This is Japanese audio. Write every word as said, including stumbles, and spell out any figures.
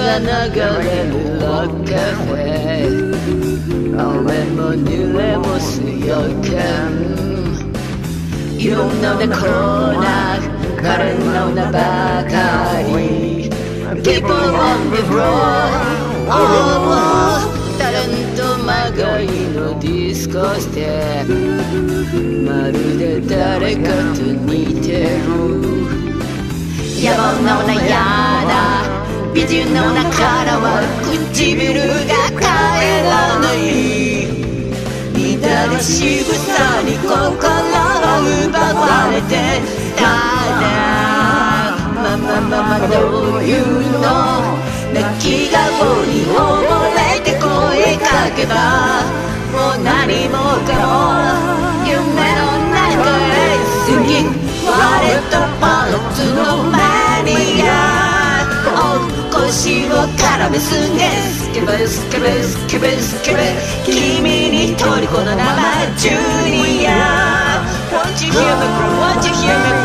が流れるロッカフェ雨も濡れも強くいろんなコーナー彼の名ばかり Keep on the road oh, タレントまがいのディスコステまるで誰かと似てる野望の悩だ美人の中からは唇が帰らない乱れしぐさに心を奪われてただままままどういうの泣き顔に溺れて声かけばもう何もかも夢の中へ過ぎ割れたパンツのマニア腰を絡めすげスケベスケベスケベスケベ君に虜の生ジュニア Won't you hear me cry, won't you hear me